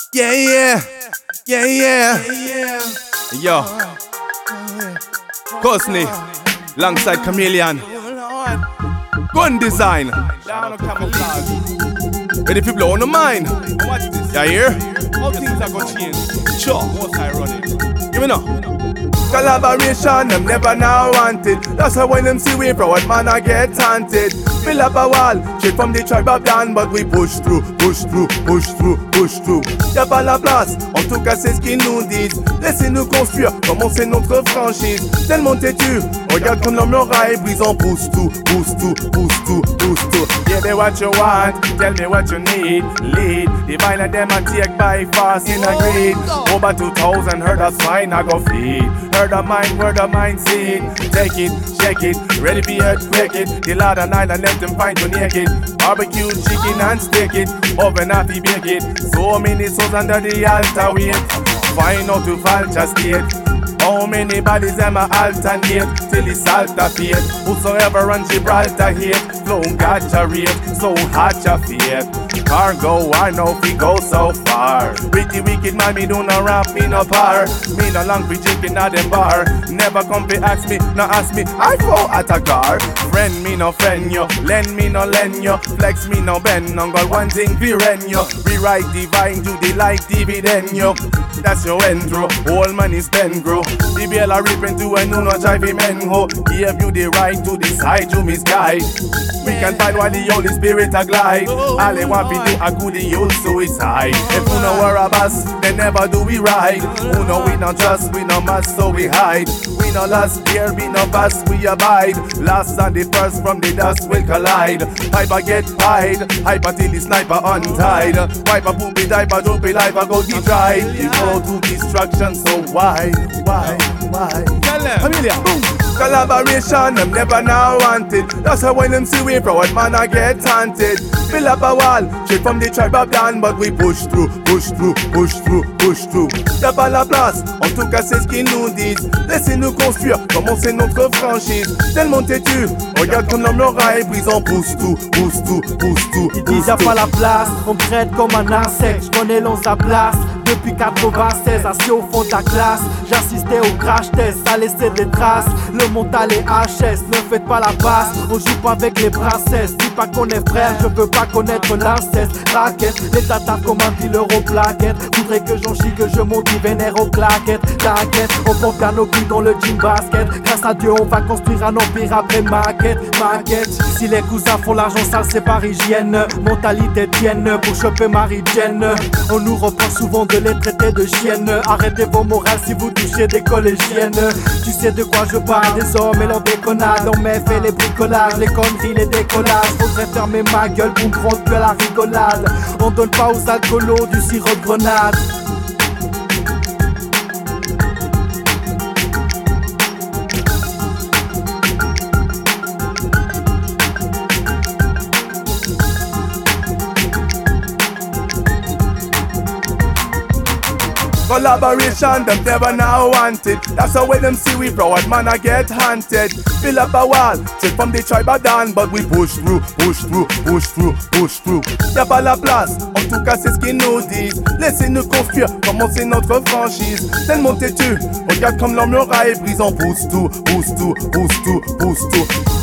Yeah, yeah, yeah, yeah. Yo, Cosney, alongside Chameleon. Gun design. Ready for blow on the mind? Watch this. You hear? All things are gonna change. Sure, what's ironic? Give me now. Collaboration, them never now wanted. That's why when them see we forward, man, I get taunted. Fill up a wall, straight from the tribe of Dan, but we push through, push through, push through, push through. Y'a pas la place, en tout cas c'est ce qu'ils nous disent. Laissez-nous construire, commencer notre franchise. Tellement têtu, regarde comme l'homme aura brise, on pousse tout, pousse tout, pousse tout, pousse tout. Give me what you want, tell me what you need. Lead, divine and them and take by fast in a greed. Over 2000, heard us fine, I go feed. Heard of mine, word of mine, seed. Take it, shake it, ready for earthquake it. The Lord and Island let them find you naked. Barbecue chicken and steak it, oven happy bake it. So many souls under the altar wait. Find out to vulture state. How many bodies them a alternate till it's altar fate. Whosoever runs Gibraltar hate, flow gotcha rate, so hot ya fate. Cargo, I know we go so far. With the wicked man, me do no rap, me no par. Me no long be drinking at them bar. Never come be ask me, no ask me, I go at a car. Friend me no friend yo, lend me no lend yo. Flex me no bend, no got one thing be ren yo. Rewrite divine, do the like dividend yo. That's your intro, all money spend grow. The bill a rip into and do not drive him and ho. Give you the right to decide to misguide. We can find why the Holy Spirit a glide. All they want to do a goodie use suicide. If you know we're a boss, then never do we ride. Who know we not trust, we no must so we hide. We no last year, we no pass, we abide. Last and the first from the dust will collide. Hyper get pied, hyper till the sniper untied. Wiper poopy diaper, drop it life, I go deep drive. You go to destruction, so why? Familiar. Collaboration, them never now wanted. That's why when them see we forward, man, I get taunted. Fill up a wall, straight from the tribe of Dan, but we push through, push through, push through, push through. Y'a pas la place, en tout cas c'est ce qu'ils nous disent. Laissez-nous construire, commencer notre franchise. Tellement têtu, regarde comme l'homme l'aura brise, on pousse tout, pousse tout, pousse tout. Ils disent y'a pas la place, on me traite comme un insecte. J'connais l'on sa place, depuis 96, assis au fond de la classe. J'assistais au crash test, ça laissait des traces. Le mental est HS, ne faites pas la passe. On joue pas avec les princesses, dis pas qu'on est frère, je veux pas connaître l'inceste. Raquette, les tatas comme un dealer aux plaquettes. Voudrais que j'en chie, que je monte, ils vénèrent aux claquettes. T'inquiète, on porte à nos couilles dans le jean basket. Grâce à Dieu, on va construire un empire après maquette. Si les cousins font l'argent sale, c'est par hygiène. Mentalité tienne, pour choper Marie-Jane. On nous reprend souvent de les traiter de chiennes. Arrêtez vos morales si vous touchez des collégiennes. Tu sais de quoi je parle, des hommes et leur déconnade. On met fait les bricolages, les conneries, les décollages. Faudrait fermer ma gueule pour me prendre que la rigolade. On donne pas aux alcoolos du sirop de grenade. Collaboration, them never now wanted. That's how when them see we forward, man, I get haunted. Fill up a wall, straight from the tribe of Dan, but we push through, push through, push through, push through. Y'a pas la place, en tout cas c'est ce qu'ils nous disent. Laissez-nous construire, commencer notre franchise. Tellement têtu, regarde comme l'homme l'aura brise, on pousse tout, pousse tout, pousse tout, pousse tout.